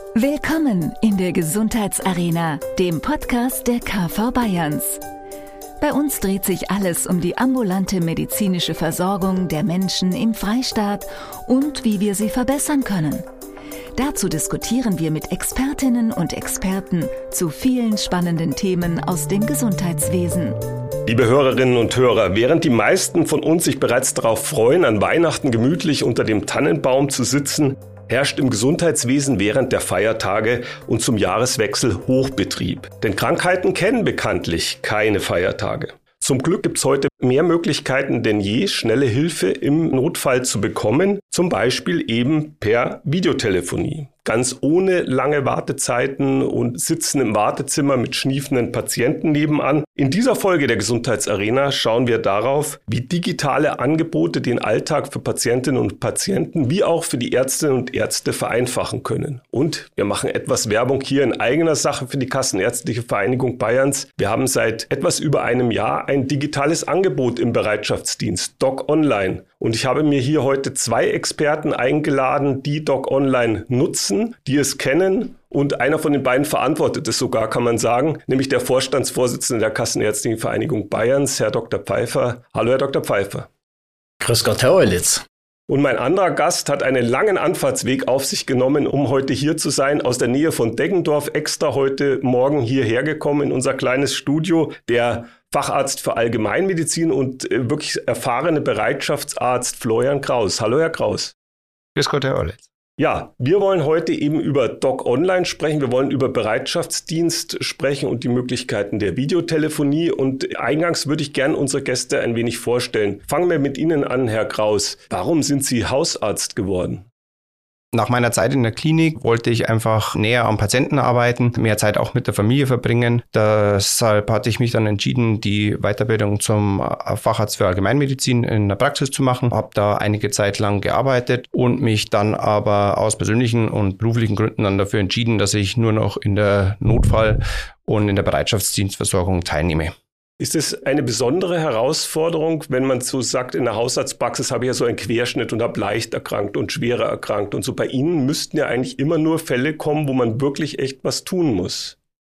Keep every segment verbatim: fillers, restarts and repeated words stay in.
Willkommen in der Gesundheitsarena, dem Podcast der K V Bayerns. Bei uns dreht sich alles um die ambulante medizinische Versorgung der Menschen im Freistaat und wie wir sie verbessern können. Dazu diskutieren wir mit Expertinnen und Experten zu vielen spannenden Themen aus dem Gesundheitswesen. Liebe Hörerinnen und Hörer, während die meisten von uns sich bereits darauf freuen, an Weihnachten gemütlich unter dem Tannenbaum zu sitzen, herrscht im Gesundheitswesen während der Feiertage und zum Jahreswechsel Hochbetrieb. Denn Krankheiten kennen bekanntlich keine Feiertage. Zum Glück gibt es heute mehr Möglichkeiten denn je, schnelle Hilfe im Notfall zu bekommen, zum Beispiel eben per Videotelefonie. Ganz ohne lange Wartezeiten und Sitzen im Wartezimmer mit schniefenden Patienten nebenan. In dieser Folge der Gesundheitsarena schauen wir darauf, wie digitale Angebote den Alltag für Patientinnen und Patienten wie auch für die Ärztinnen und Ärzte vereinfachen können. Und wir machen etwas Werbung hier in eigener Sache für die Kassenärztliche Vereinigung Bayerns. Wir haben seit etwas über einem Jahr ein digitales Angebot im Bereitschaftsdienst, Doc Online. Und ich habe mir hier heute zwei Experten eingeladen, die Doc Online nutzen, die es kennen. Und einer von den beiden verantwortet es sogar, kann man sagen, nämlich der Vorstandsvorsitzende der Kassenärztlichen Vereinigung Bayerns, Herr Doktor Pfeiffer. Hallo, Herr Doktor Pfeiffer. Grüß Gott, Herr Eulitz. Und mein anderer Gast hat einen langen Anfahrtsweg auf sich genommen, um heute hier zu sein, aus der Nähe von Deggendorf, extra heute Morgen hierher gekommen in unser kleines Studio, der Facharzt für Allgemeinmedizin und äh, wirklich erfahrene Bereitschaftsarzt Florian Kraus. Hallo, Herr Kraus. Grüß Gott, Herr Eulitz. Ja, wir wollen heute eben über Doc Online sprechen. Wir wollen über Bereitschaftsdienst sprechen und die Möglichkeiten der Videotelefonie. Und eingangs würde ich gerne unsere Gäste ein wenig vorstellen. Fangen wir mit Ihnen an, Herr Kraus. Warum sind Sie Hausarzt geworden? Nach meiner Zeit in der Klinik wollte ich einfach näher am Patienten arbeiten, mehr Zeit auch mit der Familie verbringen. Deshalb hatte ich mich dann entschieden, die Weiterbildung zum Facharzt für Allgemeinmedizin in der Praxis zu machen. Habe da einige Zeit lang gearbeitet und mich dann aber aus persönlichen und beruflichen Gründen dann dafür entschieden, dass ich nur noch in der Notfall- und in der Bereitschaftsdienstversorgung teilnehme. Ist es eine besondere Herausforderung, wenn man so sagt, in der Hausarztpraxis habe ich ja so einen Querschnitt und habe leicht erkrankt und schwerer erkrankt und so. Bei Ihnen müssten ja eigentlich immer nur Fälle kommen, wo man wirklich echt was tun muss.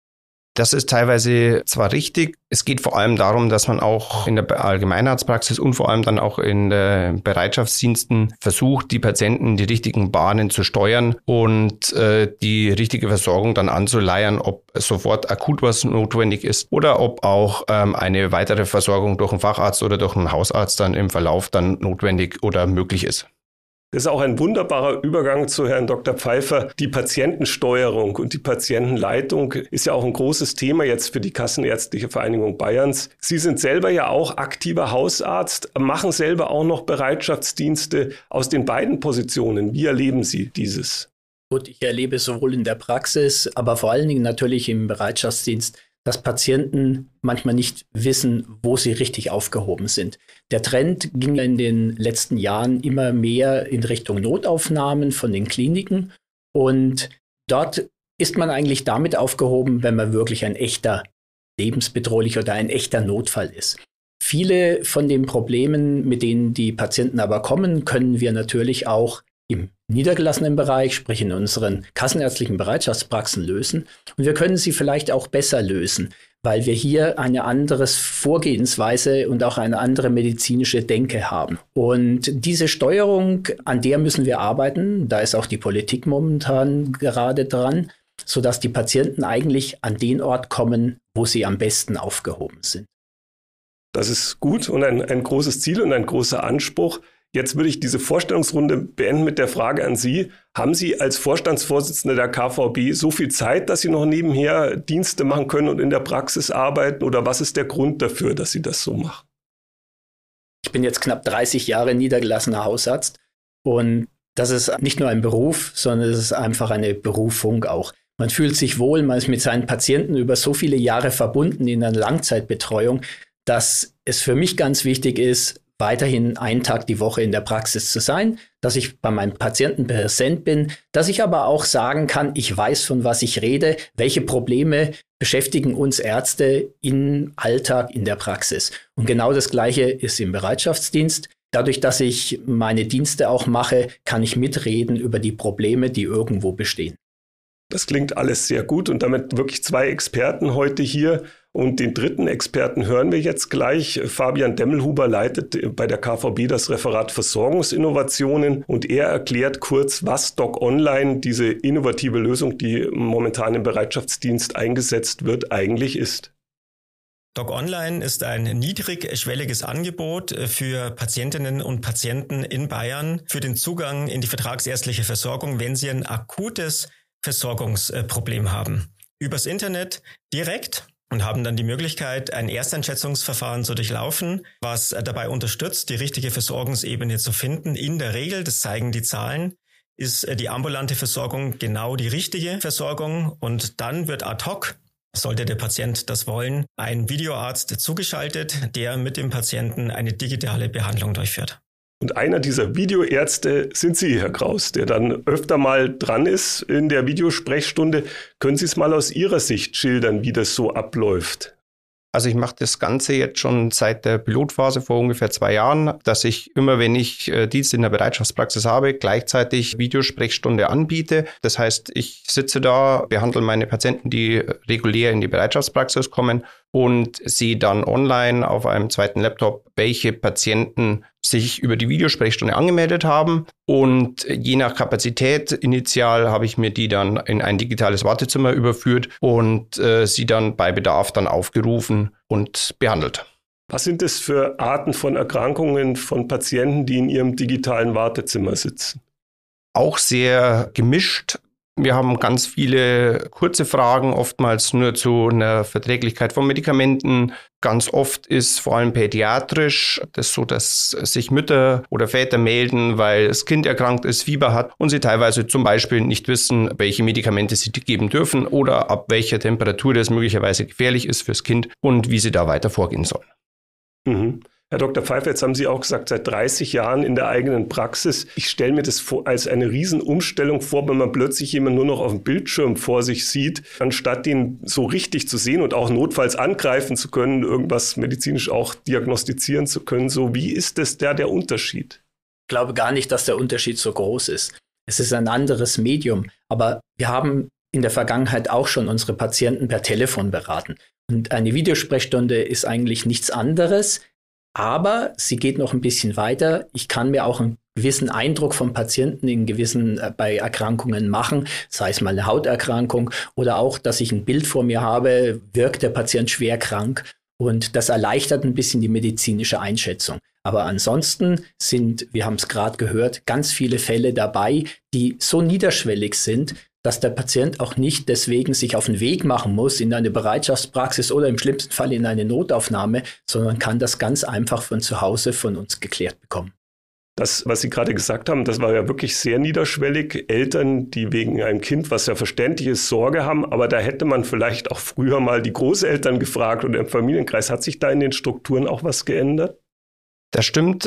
Das ist teilweise zwar richtig, es geht vor allem darum, dass man auch in der Allgemeinarztpraxis und vor allem dann auch in den Bereitschaftsdiensten versucht, die Patienten in die richtigen Bahnen zu steuern und äh, die richtige Versorgung dann anzuleiern, ob sofort akut was notwendig ist oder ob auch ähm, eine weitere Versorgung durch einen Facharzt oder durch einen Hausarzt dann im Verlauf dann notwendig oder möglich ist. Das ist auch ein wunderbarer Übergang zu Herrn Doktor Pfeiffer. Die Patientensteuerung und die Patientenleitung ist ja auch ein großes Thema jetzt für die Kassenärztliche Vereinigung Bayerns. Sie sind selber ja auch aktiver Hausarzt, machen selber auch noch Bereitschaftsdienste aus den beiden Positionen. Wie erleben Sie dieses? Gut, ich erlebe sowohl in der Praxis, aber vor allen Dingen natürlich im Bereitschaftsdienst, dass Patienten manchmal nicht wissen, wo sie richtig aufgehoben sind. Der Trend ging in den letzten Jahren immer mehr in Richtung Notaufnahmen von den Kliniken. Und dort ist man eigentlich damit aufgehoben, wenn man wirklich ein echter lebensbedrohlicher oder ein echter Notfall ist. Viele von den Problemen, mit denen die Patienten aber kommen, können wir natürlich auch im niedergelassenen Bereich, sprich in unseren kassenärztlichen Bereitschaftspraxen lösen. Und wir können sie vielleicht auch besser lösen, weil wir hier eine andere Vorgehensweise und auch eine andere medizinische Denke haben. Und diese Steuerung, an der müssen wir arbeiten. Da ist auch die Politik momentan gerade dran, sodass die Patienten eigentlich an den Ort kommen, wo sie am besten aufgehoben sind. Das ist gut und ein, ein großes Ziel und ein großer Anspruch. Jetzt würde ich diese Vorstellungsrunde beenden mit der Frage an Sie. Haben Sie als Vorstandsvorsitzende der K V B so viel Zeit, dass Sie noch nebenher Dienste machen können und in der Praxis arbeiten? Oder was ist der Grund dafür, dass Sie das so machen? Ich bin jetzt knapp dreißig Jahre niedergelassener Hausarzt und das ist nicht nur ein Beruf, sondern es ist einfach eine Berufung auch. Man fühlt sich wohl, man ist mit seinen Patienten über so viele Jahre verbunden in einer Langzeitbetreuung, dass es für mich ganz wichtig ist, weiterhin einen Tag die Woche in der Praxis zu sein, dass ich bei meinen Patienten präsent bin, dass ich aber auch sagen kann, ich weiß, von was ich rede, welche Probleme beschäftigen uns Ärzte im Alltag in der Praxis. Und genau das Gleiche ist im Bereitschaftsdienst. Dadurch, dass ich meine Dienste auch mache, kann ich mitreden über die Probleme, die irgendwo bestehen. Das klingt alles sehr gut und damit wirklich zwei Experten heute hier. Und den dritten Experten hören wir jetzt gleich. Fabian Demmelhuber leitet bei der K V B das Referat Versorgungsinnovationen und er erklärt kurz, was Doc Online, diese innovative Lösung, die momentan im Bereitschaftsdienst eingesetzt wird, eigentlich ist. Doc Online ist ein niedrigschwelliges Angebot für Patientinnen und Patienten in Bayern für den Zugang in die vertragsärztliche Versorgung, wenn sie ein akutes Versorgungsproblem haben. Übers Internet direkt und haben dann die Möglichkeit, ein Ersteinschätzungsverfahren zu durchlaufen, was dabei unterstützt, die richtige Versorgungsebene zu finden. In der Regel, das zeigen die Zahlen, ist die ambulante Versorgung genau die richtige Versorgung und dann wird ad hoc, sollte der Patient das wollen, ein Videoarzt zugeschaltet, der mit dem Patienten eine digitale Behandlung durchführt. Und einer dieser Videoärzte sind Sie, Herr Kraus, der dann öfter mal dran ist in der Videosprechstunde. Können Sie es mal aus Ihrer Sicht schildern, wie das so abläuft? Also ich mache das Ganze jetzt schon seit der Pilotphase vor ungefähr zwei Jahren, dass ich immer, wenn ich äh, Dienst in der Bereitschaftspraxis habe, gleichzeitig Videosprechstunde anbiete. Das heißt, ich sitze da, behandle meine Patienten, die regulär in die Bereitschaftspraxis kommen und sehe dann online auf einem zweiten Laptop, welche Patienten sich über die Videosprechstunde angemeldet haben. Und je nach Kapazität, initial habe ich mir die dann in ein digitales Wartezimmer überführt und äh, sie dann bei Bedarf dann aufgerufen und behandelt. Was sind das für Arten von Erkrankungen von Patienten, die in ihrem digitalen Wartezimmer sitzen? Auch sehr gemischt. Wir haben ganz viele kurze Fragen, oftmals nur zu einer Verträglichkeit von Medikamenten. Ganz oft ist vor allem pädiatrisch das so, dass sich Mütter oder Väter melden, weil das Kind erkrankt ist, Fieber hat und sie teilweise zum Beispiel nicht wissen, welche Medikamente sie geben dürfen oder ab welcher Temperatur das möglicherweise gefährlich ist fürs Kind und wie sie da weiter vorgehen sollen. Mhm. Herr Doktor Pfeiffer, jetzt haben Sie auch gesagt, seit dreißig Jahren in der eigenen Praxis. Ich stelle mir das vor, als eine Riesenumstellung vor, wenn man plötzlich jemanden nur noch auf dem Bildschirm vor sich sieht, anstatt ihn so richtig zu sehen und auch notfalls angreifen zu können, irgendwas medizinisch auch diagnostizieren zu können. So, wie ist das der, der Unterschied? Ich glaube gar nicht, dass der Unterschied so groß ist. Es ist ein anderes Medium, aber wir haben in der Vergangenheit auch schon unsere Patienten per Telefon beraten. Und eine Videosprechstunde ist eigentlich nichts anderes. Aber sie geht noch ein bisschen weiter. Ich kann mir auch einen gewissen Eindruck vom Patienten in gewissen äh, bei Erkrankungen machen, sei es mal eine Hauterkrankung oder auch, dass ich ein Bild vor mir habe, wirkt der Patient schwer krank und das erleichtert ein bisschen die medizinische Einschätzung. Aber ansonsten sind, wir haben es gerade gehört, ganz viele Fälle dabei, die so niederschwellig sind, dass der Patient auch nicht deswegen sich auf den Weg machen muss in eine Bereitschaftspraxis oder im schlimmsten Fall in eine Notaufnahme, sondern kann das ganz einfach von zu Hause von uns geklärt bekommen. Das, was Sie gerade gesagt haben, das war ja wirklich sehr niederschwellig. Eltern, die wegen einem Kind, was ja verständlich ist, Sorge haben, aber da hätte man vielleicht auch früher mal die Großeltern gefragt oder im Familienkreis. Hat sich da in den Strukturen auch was geändert? Das stimmt,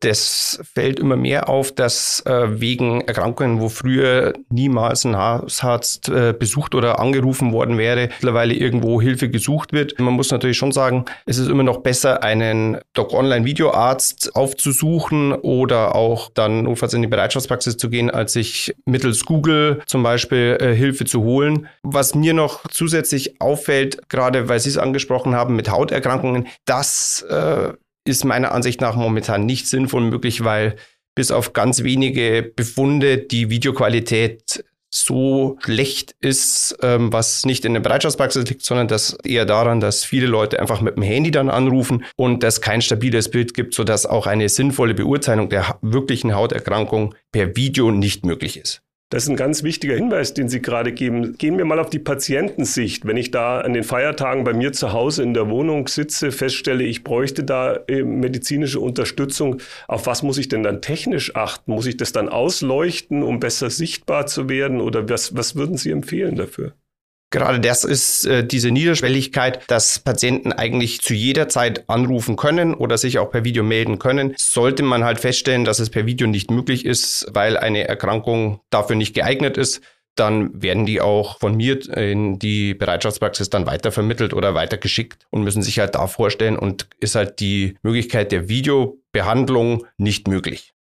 das fällt immer mehr auf, dass wegen Erkrankungen, wo früher niemals ein Hausarzt besucht oder angerufen worden wäre, mittlerweile irgendwo Hilfe gesucht wird. Man muss natürlich schon sagen, es ist immer noch besser, einen Doc Online Videoarzt aufzusuchen oder auch dann notfalls in die Bereitschaftspraxis zu gehen, als sich mittels Google zum Beispiel Hilfe zu holen. Was mir noch zusätzlich auffällt, gerade weil Sie es angesprochen haben mit Hauterkrankungen, dass äh, ist meiner Ansicht nach momentan nicht sinnvoll möglich, weil bis auf ganz wenige Befunde die Videoqualität so schlecht ist, ähm, was nicht in der Bereitschaftspraxis liegt, sondern das eher daran, dass viele Leute einfach mit dem Handy dann anrufen und es kein stabiles Bild gibt, sodass auch eine sinnvolle Beurteilung der wirklichen Hauterkrankung per Video nicht möglich ist. Das ist ein ganz wichtiger Hinweis, den Sie gerade geben. Gehen wir mal auf die Patientensicht. Wenn ich da an den Feiertagen bei mir zu Hause in der Wohnung sitze, feststelle, ich bräuchte da medizinische Unterstützung. Auf was muss ich denn dann technisch achten? Muss ich das dann ausleuchten, um besser sichtbar zu werden? Oder was, was würden Sie empfehlen dafür? Gerade das ist äh, diese Niederschwelligkeit, dass Patienten eigentlich zu jeder Zeit anrufen können oder sich auch per Video melden können. Sollte man halt feststellen, dass es per Video nicht möglich ist, weil eine Erkrankung dafür nicht geeignet ist, dann werden die auch von mir in die Bereitschaftspraxis dann weitervermittelt oder weitergeschickt und müssen sich halt da vorstellen und ist halt die Möglichkeit der Videobehandlung nicht möglich.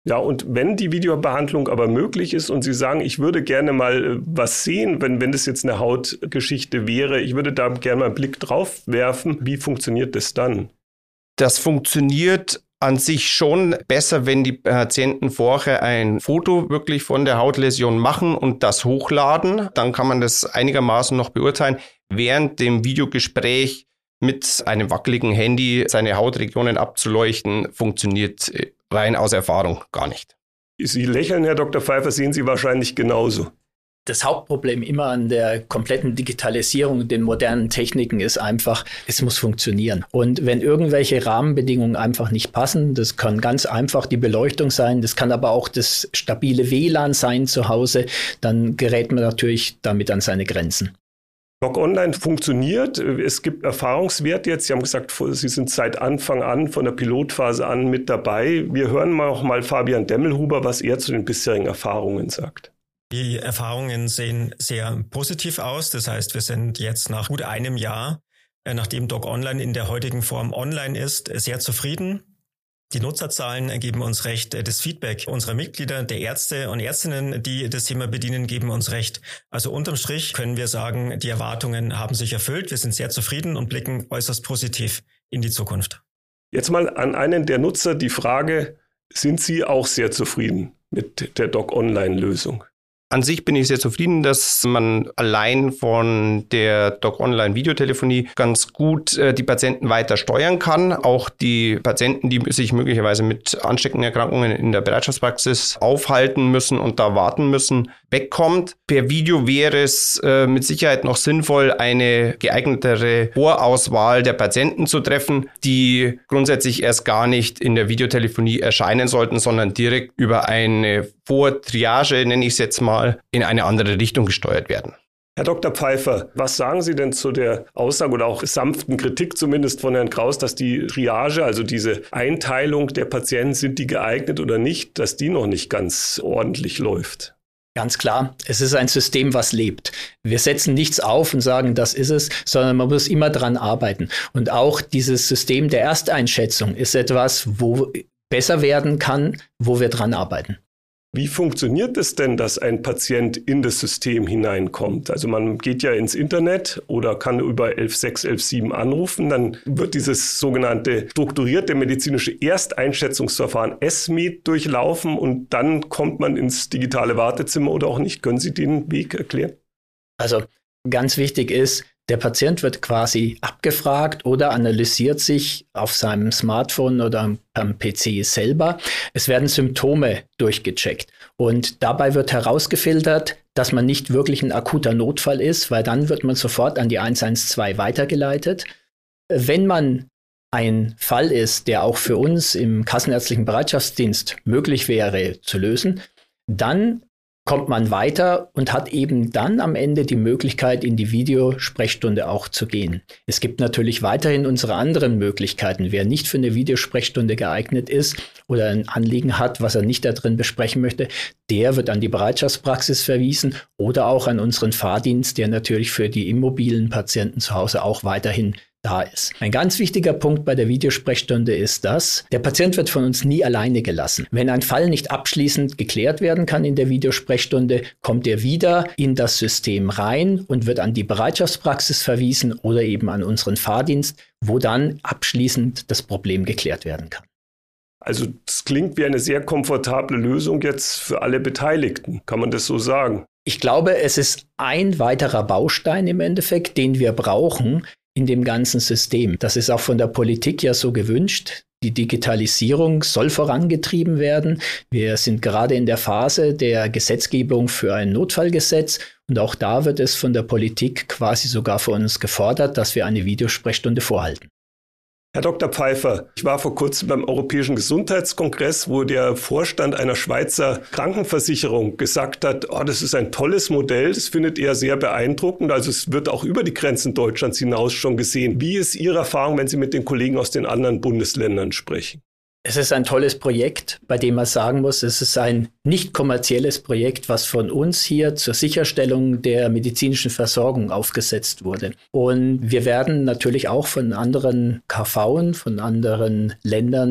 Ja, und wenn die Videobehandlung aber möglich ist und Sie sagen, ich würde gerne mal was sehen, wenn, wenn das jetzt eine Hautgeschichte wäre, ich würde da gerne mal einen Blick drauf werfen, wie funktioniert das dann? Das funktioniert an sich schon besser, wenn die Patienten vorher ein Foto wirklich von der Hautläsion machen und das hochladen. Dann kann man das einigermaßen noch beurteilen. Während dem Videogespräch mit einem wackeligen Handy seine Hautregionen abzuleuchten, funktioniert rein aus Erfahrung gar nicht. Sie lächeln, Herr Doktor Pfeiffer, sehen Sie wahrscheinlich genauso. Das Hauptproblem immer an der kompletten Digitalisierung und den modernen Techniken ist einfach, es muss funktionieren. Und wenn irgendwelche Rahmenbedingungen einfach nicht passen, das kann ganz einfach die Beleuchtung sein, das kann aber auch das stabile W L A N sein zu Hause, dann gerät man natürlich damit an seine Grenzen. Doc Online funktioniert. Es gibt Erfahrungswerte jetzt. Sie haben gesagt, Sie sind seit Anfang an, von der Pilotphase an mit dabei. Wir hören mal auch mal Fabian Demmelhuber, was er zu den bisherigen Erfahrungen sagt. Die Erfahrungen sehen sehr positiv aus. Das heißt, wir sind jetzt nach gut einem Jahr, nachdem Doc Online in der heutigen Form online ist, sehr zufrieden. Die Nutzerzahlen geben uns recht. Das Feedback unserer Mitglieder, der Ärzte und Ärztinnen, die das Thema bedienen, geben uns recht. Also unterm Strich können wir sagen, die Erwartungen haben sich erfüllt. Wir sind sehr zufrieden und blicken äußerst positiv in die Zukunft. Jetzt mal an einen der Nutzer die Frage, sind Sie auch sehr zufrieden mit der Doc Online-Lösung? An sich bin ich sehr zufrieden, dass man allein von der Doc Online Videotelefonie ganz gut äh, die Patienten weiter steuern kann. Auch die Patienten, die sich möglicherweise mit ansteckenden Erkrankungen in der Bereitschaftspraxis aufhalten müssen und da warten müssen, wegkommt. Per Video wäre es äh, mit Sicherheit noch sinnvoll, eine geeignetere Vorauswahl der Patienten zu treffen, die grundsätzlich erst gar nicht in der Videotelefonie erscheinen sollten, sondern direkt über eine Vortriage, nenne ich es jetzt mal, in eine andere Richtung gesteuert werden. Herr Doktor Pfeiffer, was sagen Sie denn zu der Aussage oder auch sanften Kritik zumindest von Herrn Kraus, dass die Triage, also diese Einteilung der Patienten, sind die geeignet oder nicht, dass die noch nicht ganz ordentlich läuft? Ganz klar, es ist ein System, was lebt. Wir setzen nichts auf und sagen, das ist es, sondern man muss immer dran arbeiten. Und auch dieses System der Ersteinschätzung ist etwas, wo besser werden kann, wo wir dran arbeiten. Wie funktioniert es denn, dass ein Patient in das System hineinkommt? Also man geht ja ins Internet oder kann über elf sechs, elf sieben anrufen. Dann wird dieses sogenannte strukturierte medizinische Ersteinschätzungsverfahren S M E D durchlaufen und dann kommt man ins digitale Wartezimmer oder auch nicht. Können Sie den Weg erklären? Also ganz wichtig ist, der Patient wird quasi abgefragt oder analysiert sich auf seinem Smartphone oder am P C selber. Es werden Symptome durchgecheckt und dabei wird herausgefiltert, dass man nicht wirklich ein akuter Notfall ist, weil dann wird man sofort an die eins eins zwei weitergeleitet. Wenn man ein Fall ist, der auch für uns im kassenärztlichen Bereitschaftsdienst möglich wäre zu lösen, dann kommt man weiter und hat eben dann am Ende die Möglichkeit, in die Videosprechstunde auch zu gehen. Es gibt natürlich weiterhin unsere anderen Möglichkeiten. Wer nicht für eine Videosprechstunde geeignet ist oder ein Anliegen hat, was er nicht da drin besprechen möchte, der wird an die Bereitschaftspraxis verwiesen oder auch an unseren Fahrdienst, der natürlich für die immobilen Patienten zu Hause auch weiterhin da ist. Ein ganz wichtiger Punkt bei der Videosprechstunde ist das, der Patient wird von uns nie alleine gelassen. Wenn ein Fall nicht abschließend geklärt werden kann in der Videosprechstunde, kommt er wieder in das System rein und wird an die Bereitschaftspraxis verwiesen oder eben an unseren Fahrdienst, wo dann abschließend das Problem geklärt werden kann. Also das klingt wie eine sehr komfortable Lösung jetzt für alle Beteiligten. Kann man das so sagen? Ich glaube, es ist ein weiterer Baustein im Endeffekt, den wir brauchen in dem ganzen System. Das ist auch von der Politik ja so gewünscht. Die Digitalisierung soll vorangetrieben werden. Wir sind gerade in der Phase der Gesetzgebung für ein Notfallgesetz und auch da wird es von der Politik quasi sogar von uns gefordert, dass wir eine Videosprechstunde vorhalten. Herr Doktor Pfeiffer, ich war vor kurzem beim Europäischen Gesundheitskongress, wo der Vorstand einer Schweizer Krankenversicherung gesagt hat, oh, das ist ein tolles Modell, das findet er sehr beeindruckend. Also es wird auch über die Grenzen Deutschlands hinaus schon gesehen. Wie ist Ihre Erfahrung, wenn Sie mit den Kollegen aus den anderen Bundesländern sprechen? Es ist ein tolles Projekt, bei dem man sagen muss, es ist ein nicht kommerzielles Projekt, was von uns hier zur Sicherstellung der medizinischen Versorgung aufgesetzt wurde. Und wir werden natürlich auch von anderen K Vs, von anderen Ländern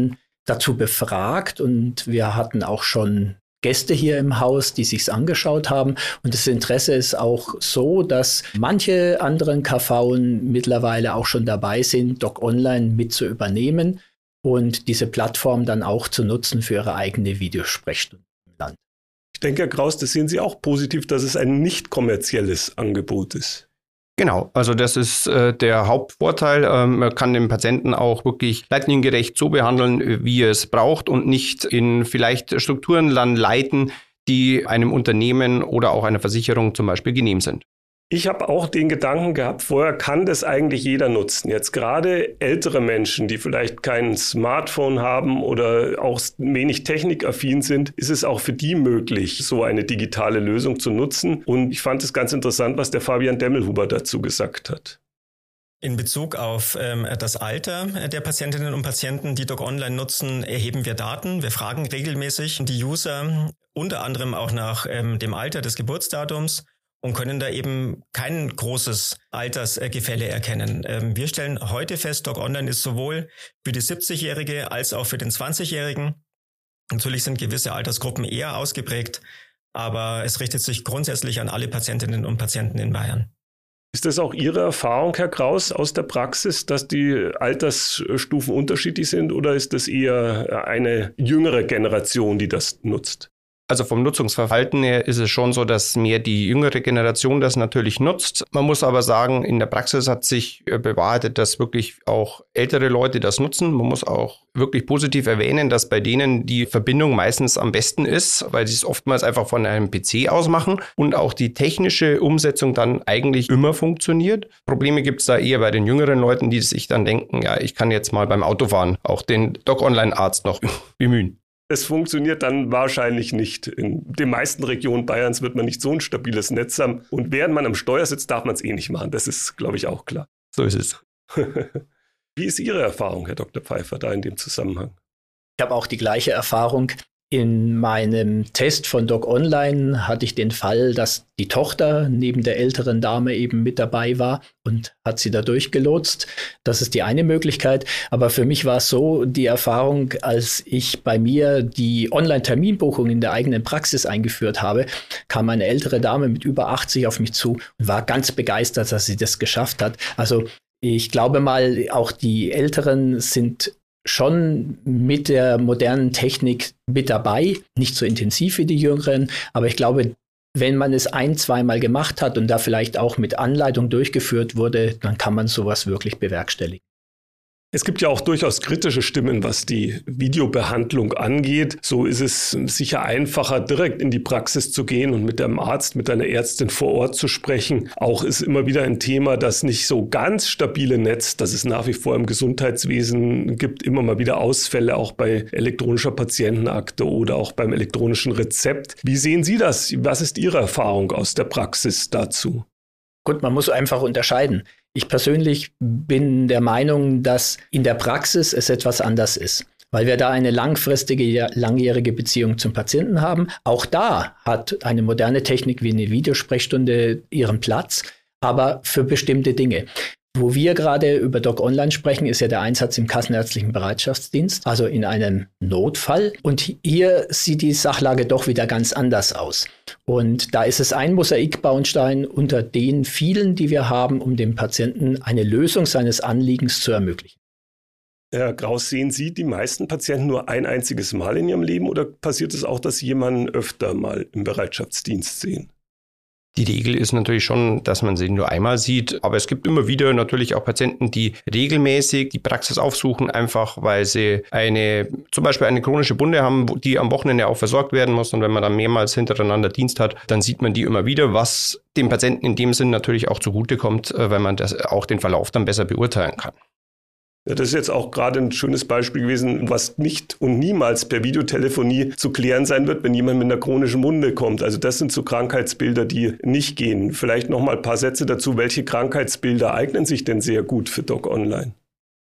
dazu befragt und wir hatten auch schon Gäste hier im Haus, die sich's angeschaut haben. Und das Interesse ist auch so, dass manche anderen K Vs mittlerweile auch schon dabei sind, Doc Online mit zu übernehmen und diese Plattform dann auch zu nutzen für ihre eigene Videosprechstunde im Land. Ich denke, Herr Kraus, das sehen Sie auch positiv, dass es ein nicht kommerzielles Angebot ist. Genau, also das ist äh, der Hauptvorteil. Ähm, man kann den Patienten auch wirklich leitliniengerecht so behandeln, wie er es braucht und nicht in vielleicht Strukturen dann leiten, die einem Unternehmen oder auch einer Versicherung zum Beispiel genehm sind. Ich habe auch den Gedanken gehabt, vorher kann das eigentlich jeder nutzen. Jetzt gerade ältere Menschen, die vielleicht kein Smartphone haben oder auch wenig technikaffin sind, ist es auch für die möglich, so eine digitale Lösung zu nutzen. Und ich fand es ganz interessant, was der Fabian Demmelhuber dazu gesagt hat. In Bezug auf ähm, das Alter der Patientinnen und Patienten, die Doc Online nutzen, erheben wir Daten. Wir fragen regelmäßig die User unter anderem auch nach ähm, dem Alter des Geburtsdatums und können da eben kein großes Altersgefälle erkennen. Ähm, wir stellen heute fest, Doc Online ist sowohl für die siebzigjährige als auch für den zwanzigjährigen. Natürlich sind gewisse Altersgruppen eher ausgeprägt, aber es richtet sich grundsätzlich an alle Patientinnen und Patienten in Bayern. Ist das auch Ihre Erfahrung, Herr Kraus, aus der Praxis, dass die Altersstufen unterschiedlich sind oder ist das eher eine jüngere Generation, die das nutzt? Also vom Nutzungsverhalten her ist es schon so, dass mehr die jüngere Generation das natürlich nutzt. Man muss aber sagen, in der Praxis hat sich bewahrheitet, dass wirklich auch ältere Leute das nutzen. Man muss auch wirklich positiv erwähnen, dass bei denen die Verbindung meistens am besten ist, weil sie es oftmals einfach von einem P C aus machen und auch die technische Umsetzung dann eigentlich immer funktioniert. Probleme gibt es da eher bei den jüngeren Leuten, die sich dann denken, ja, ich kann jetzt mal beim Autofahren auch den Doc Online Arzt noch bemühen. Es funktioniert dann wahrscheinlich nicht. In den meisten Regionen Bayerns wird man nicht so ein stabiles Netz haben. Und während man am Steuer sitzt, darf man es eh nicht machen. Das ist, glaube ich, auch klar. So ist es. Wie ist Ihre Erfahrung, Herr Doktor Pfeiffer, da in dem Zusammenhang? Ich habe auch die gleiche Erfahrung. In meinem Test von Doc Online hatte ich den Fall, dass die Tochter neben der älteren Dame eben mit dabei war und hat sie da durchgelotst. Das ist die eine Möglichkeit. Aber für mich war es so, die Erfahrung, als ich bei mir die Online-Terminbuchung in der eigenen Praxis eingeführt habe, kam eine ältere Dame mit über achtzig auf mich zu und war ganz begeistert, dass sie das geschafft hat. Also ich glaube mal, auch die Älteren sind schon mit der modernen Technik mit dabei, nicht so intensiv wie die Jüngeren, aber ich glaube, wenn man es ein-, zweimal gemacht hat und da vielleicht auch mit Anleitung durchgeführt wurde, dann kann man sowas wirklich bewerkstelligen. Es gibt ja auch durchaus kritische Stimmen, was die Videobehandlung angeht. So ist es sicher einfacher, direkt in die Praxis zu gehen und mit einem Arzt, mit einer Ärztin vor Ort zu sprechen. Auch ist immer wieder ein Thema, das nicht so ganz stabile Netz, das es nach wie vor im Gesundheitswesen gibt, immer mal wieder Ausfälle, auch bei elektronischer Patientenakte oder auch beim elektronischen Rezept. Wie sehen Sie das? Was ist Ihre Erfahrung aus der Praxis dazu? Gut, man muss einfach unterscheiden. Ich persönlich bin der Meinung, dass in der Praxis es etwas anders ist, weil wir da eine langfristige, langjährige Beziehung zum Patienten haben. Auch da hat eine moderne Technik wie eine Videosprechstunde ihren Platz, aber für bestimmte Dinge. Wo wir gerade über Doc Online sprechen, ist ja der Einsatz im kassenärztlichen Bereitschaftsdienst, also in einem Notfall. Und hier sieht die Sachlage doch wieder ganz anders aus. Und da ist es ein Mosaikbaustein unter den vielen, die wir haben, um dem Patienten eine Lösung seines Anliegens zu ermöglichen. Herr Kraus, sehen Sie die meisten Patienten nur ein einziges Mal in ihrem Leben oder passiert es auch, dass Sie jemanden öfter mal im Bereitschaftsdienst sehen? Die Regel ist natürlich schon, dass man sie nur einmal sieht, aber es gibt immer wieder natürlich auch Patienten, die regelmäßig die Praxis aufsuchen, einfach weil sie eine, zum Beispiel eine chronische Wunde haben, die am Wochenende auch versorgt werden muss und wenn man dann mehrmals hintereinander Dienst hat, dann sieht man die immer wieder, was dem Patienten in dem Sinn natürlich auch zugutekommt, weil man das auch den Verlauf dann besser beurteilen kann. Ja, das ist jetzt auch gerade ein schönes Beispiel gewesen, was nicht und niemals per Videotelefonie zu klären sein wird, wenn jemand mit einer chronischen Wunde kommt. Also das sind so Krankheitsbilder, die nicht gehen. Vielleicht noch mal ein paar Sätze dazu. Welche Krankheitsbilder eignen sich denn sehr gut für Doc Online?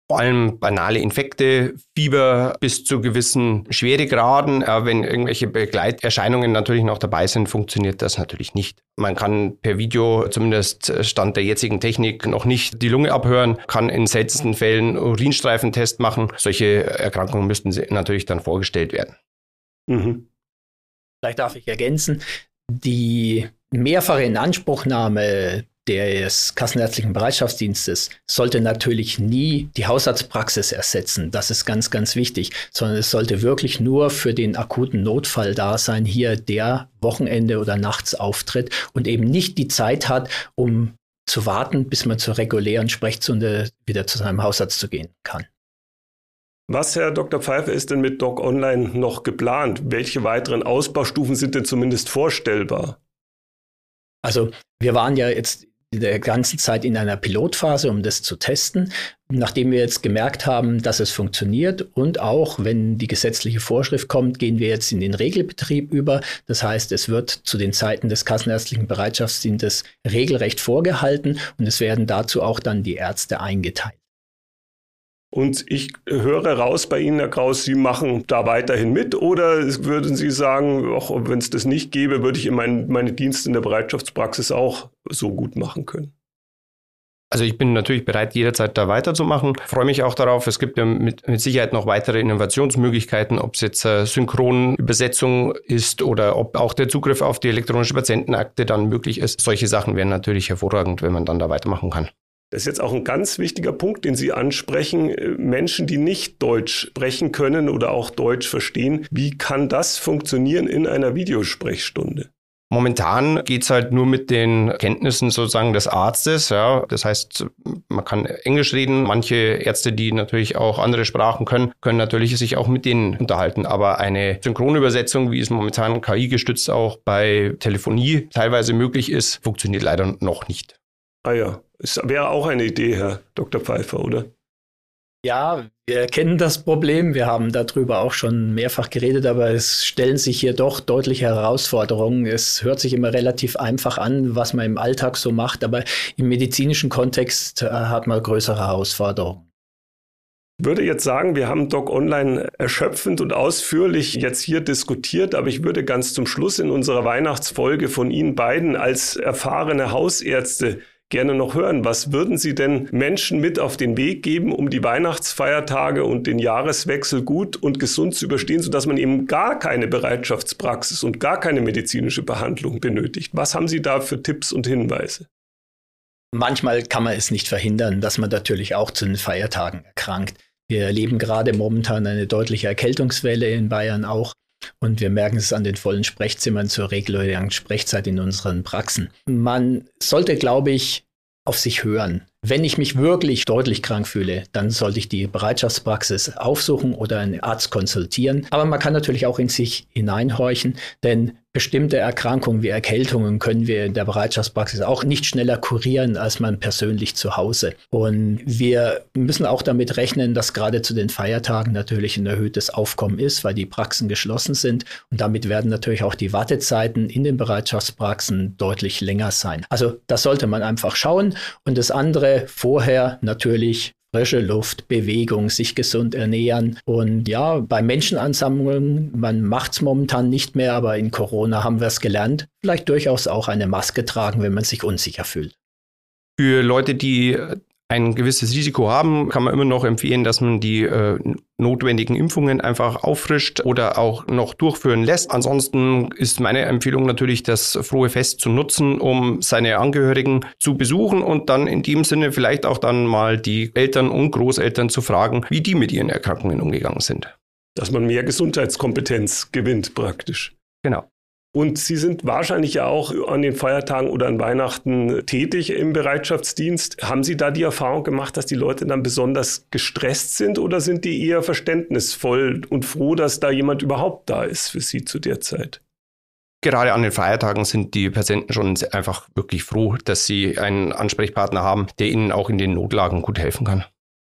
Vor allem banale Infekte, Fieber bis zu gewissen Schweregraden. Ja, wenn irgendwelche Begleiterscheinungen natürlich noch dabei sind, funktioniert das natürlich nicht. Man kann per Video, zumindest Stand der jetzigen Technik, noch nicht die Lunge abhören, kann in seltensten Fällen Urinstreifentest machen. Solche Erkrankungen müssten natürlich dann vorgestellt werden. Mhm. Vielleicht darf ich ergänzen, die mehrfache Inanspruchnahme des kassenärztlichen Bereitschaftsdienstes sollte natürlich nie die Hausarztpraxis ersetzen. Das ist ganz, ganz wichtig, sondern es sollte wirklich nur für den akuten Notfall da sein, hier der Wochenende oder nachts auftritt und eben nicht die Zeit hat, um zu warten, bis man zur regulären Sprechstunde wieder zu seinem Hausarzt zu gehen kann. Was, Herr Doktor Pfeiffer, ist denn mit Doc Online noch geplant? Welche weiteren Ausbaustufen sind denn zumindest vorstellbar? Also wir waren ja jetzt in der ganzen Zeit in einer Pilotphase, um das zu testen. Nachdem wir jetzt gemerkt haben, dass es funktioniert und auch, wenn die gesetzliche Vorschrift kommt, gehen wir jetzt in den Regelbetrieb über. Das heißt, es wird zu den Zeiten des kassenärztlichen Bereitschaftsdienstes regelrecht vorgehalten und es werden dazu auch dann die Ärzte eingeteilt. Und ich höre raus bei Ihnen, Herr Kraus, Sie machen da weiterhin mit, oder würden Sie sagen, auch wenn es das nicht gäbe, würde ich mein, meine Dienste in der Bereitschaftspraxis auch so gut machen können? Also ich bin natürlich bereit, jederzeit da weiterzumachen. Freue mich auch darauf. Es gibt ja mit, mit Sicherheit noch weitere Innovationsmöglichkeiten, ob es jetzt äh, Synchronübersetzung ist oder ob auch der Zugriff auf die elektronische Patientenakte dann möglich ist. Solche Sachen wären natürlich hervorragend, wenn man dann da weitermachen kann. Das ist jetzt auch ein ganz wichtiger Punkt, den Sie ansprechen. Menschen, die nicht Deutsch sprechen können oder auch Deutsch verstehen, wie kann das funktionieren in einer Videosprechstunde? Momentan geht's halt nur mit den Kenntnissen sozusagen des Arztes. Ja. Das heißt, man kann Englisch reden. Manche Ärzte, die natürlich auch andere Sprachen können, können natürlich sich auch mit denen unterhalten. Aber eine Synchronübersetzung, wie es momentan K I-gestützt auch bei Telefonie teilweise möglich ist, funktioniert leider noch nicht. Ah ja, es wäre auch eine Idee, Herr Doktor Pfeiffer, oder? Ja, wir kennen das Problem. Wir haben darüber auch schon mehrfach geredet, aber es stellen sich hier doch deutliche Herausforderungen. Es hört sich immer relativ einfach an, was man im Alltag so macht, aber im medizinischen Kontext äh, hat man größere Herausforderungen. Ich würde jetzt sagen, wir haben Doc Online erschöpfend und ausführlich jetzt hier diskutiert, aber ich würde ganz zum Schluss in unserer Weihnachtsfolge von Ihnen beiden als erfahrene Hausärzte gerne noch hören. Was würden Sie denn Menschen mit auf den Weg geben, um die Weihnachtsfeiertage und den Jahreswechsel gut und gesund zu überstehen, sodass man eben gar keine Bereitschaftspraxis und gar keine medizinische Behandlung benötigt? Was haben Sie da für Tipps und Hinweise? Manchmal kann man es nicht verhindern, dass man natürlich auch zu den Feiertagen erkrankt. Wir erleben gerade momentan eine deutliche Erkältungswelle in Bayern auch. Und wir merken es an den vollen Sprechzimmern zur regulären Sprechzeit in unseren Praxen. Man sollte, glaube ich, auf sich hören. Wenn ich mich wirklich deutlich krank fühle, dann sollte ich die Bereitschaftspraxis aufsuchen oder einen Arzt konsultieren. Aber man kann natürlich auch in sich hineinhorchen, denn bestimmte Erkrankungen wie Erkältungen können wir in der Bereitschaftspraxis auch nicht schneller kurieren als man persönlich zu Hause. Und wir müssen auch damit rechnen, dass gerade zu den Feiertagen natürlich ein erhöhtes Aufkommen ist, weil die Praxen geschlossen sind. Und damit werden natürlich auch die Wartezeiten in den Bereitschaftspraxen deutlich länger sein. Also das sollte man einfach schauen. Und das andere, vorher natürlich frische Luft, Bewegung, sich gesund ernähren. Und ja, bei Menschenansammlungen, man macht es momentan nicht mehr, aber in Corona haben wir es gelernt, vielleicht durchaus auch eine Maske tragen, wenn man sich unsicher fühlt. Für Leute, die ein gewisses Risiko haben, kann man immer noch empfehlen, dass man die äh, notwendigen Impfungen einfach auffrischt oder auch noch durchführen lässt. Ansonsten ist meine Empfehlung natürlich, das frohe Fest zu nutzen, um seine Angehörigen zu besuchen und dann in dem Sinne vielleicht auch dann mal die Eltern und Großeltern zu fragen, wie die mit ihren Erkrankungen umgegangen sind. Dass man mehr Gesundheitskompetenz gewinnt praktisch. Genau. Und Sie sind wahrscheinlich ja auch an den Feiertagen oder an Weihnachten tätig im Bereitschaftsdienst. Haben Sie da die Erfahrung gemacht, dass die Leute dann besonders gestresst sind oder sind die eher verständnisvoll und froh, dass da jemand überhaupt da ist für Sie zu der Zeit? Gerade an den Feiertagen sind die Patienten schon einfach wirklich froh, dass sie einen Ansprechpartner haben, der ihnen auch in den Notlagen gut helfen kann.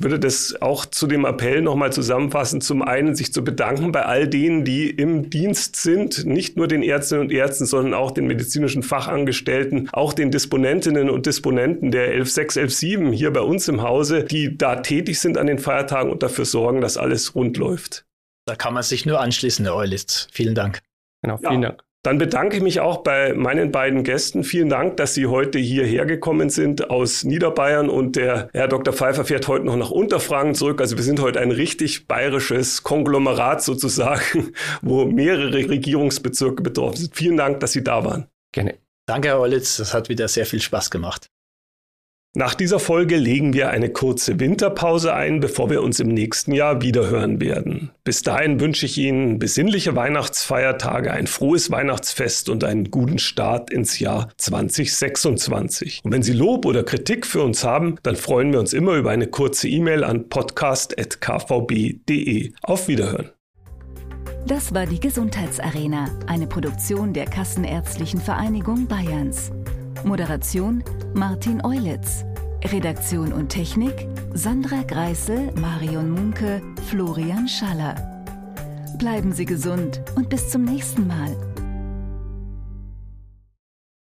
würde das auch zu dem Appell nochmal zusammenfassen. Zum einen sich zu bedanken bei all denen, die im Dienst sind, nicht nur den Ärztinnen und Ärzten, sondern auch den medizinischen Fachangestellten, auch den Disponentinnen und Disponenten der elf sechs, elf sieben hier bei uns im Hause, die da tätig sind an den Feiertagen und dafür sorgen, dass alles rund läuft. Da kann man sich nur anschließen, Herr Eulitz. Vielen Dank. Genau, vielen ja. Dank. Dann bedanke ich mich auch bei meinen beiden Gästen. Vielen Dank, dass Sie heute hierher gekommen sind aus Niederbayern und der Herr Doktor Pfeiffer fährt heute noch nach Unterfranken zurück. Also wir sind heute ein richtig bayerisches Konglomerat sozusagen, wo mehrere Regierungsbezirke betroffen sind. Vielen Dank, dass Sie da waren. Gerne. Danke, Herr Eulitz. Das hat wieder sehr viel Spaß gemacht. Nach dieser Folge legen wir eine kurze Winterpause ein, bevor wir uns im nächsten Jahr wiederhören werden. Bis dahin wünsche ich Ihnen besinnliche Weihnachtsfeiertage, ein frohes Weihnachtsfest und einen guten Start ins Jahr zwanzig sechsundzwanzig. Und wenn Sie Lob oder Kritik für uns haben, dann freuen wir uns immer über eine kurze E-Mail an podcast at k v b punkt d e. Auf Wiederhören. Das war die Gesundheitsarena, eine Produktion der Kassenärztlichen Vereinigung Bayerns. Moderation Martin Eulitz. Redaktion und Technik Sandra Greissel, Marion Munke, Florian Schaller. Bleiben Sie gesund und bis zum nächsten Mal.